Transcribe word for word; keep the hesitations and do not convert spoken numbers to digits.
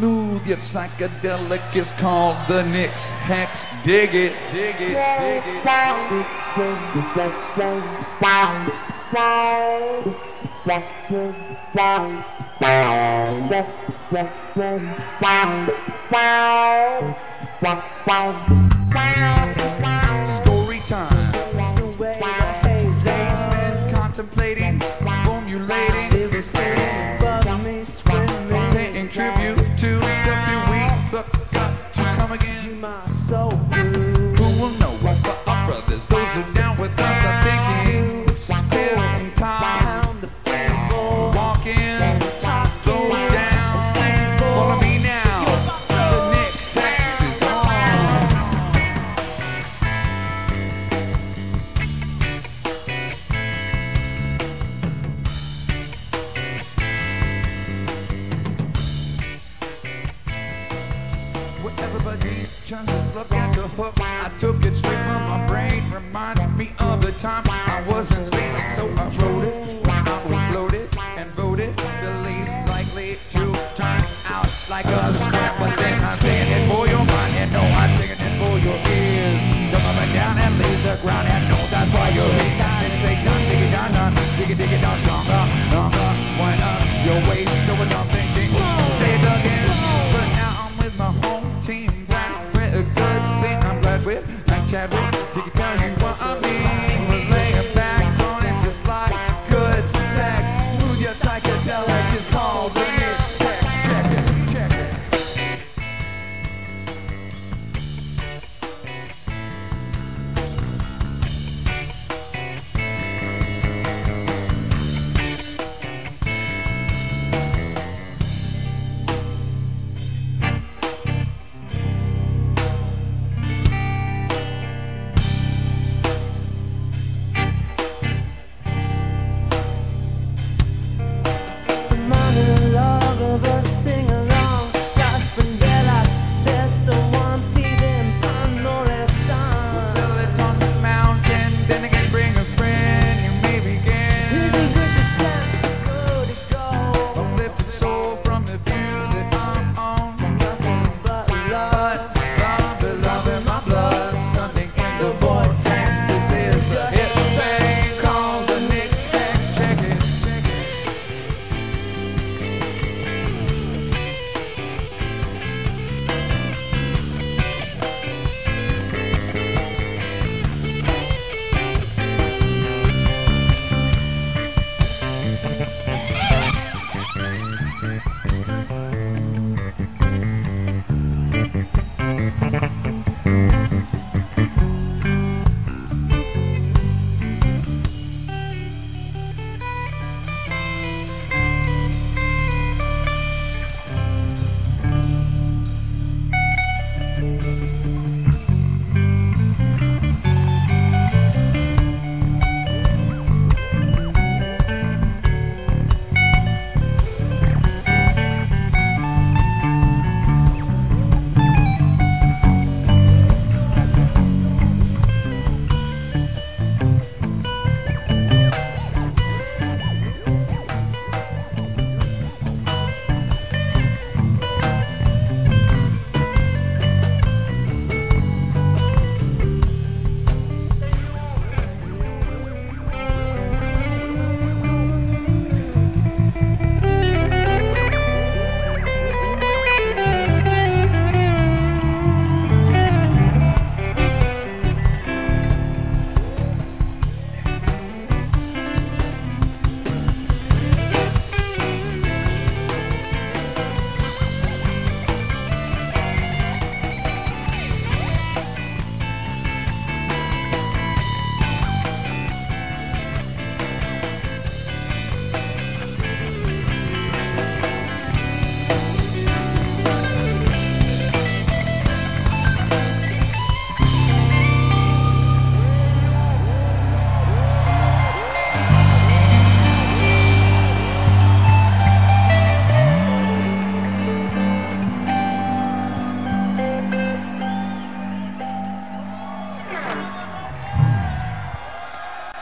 Smooth yet psychedelic is called the Knicks Hex. Dig it, dig it, dig it. Story time. Contemplating, formulating, paying tribute to the few we but got to come again. My soul. Who will know us but our brothers? Those who down with us are thinking, still in time, walking, slow down, follow me now. The Knicks Hex is on. Where everybody just look at the hook. I took it straight from my brain. Reminds me of the time I wasn't sailing, so I wrote it. I was loaded and voted the least likely to turn out like a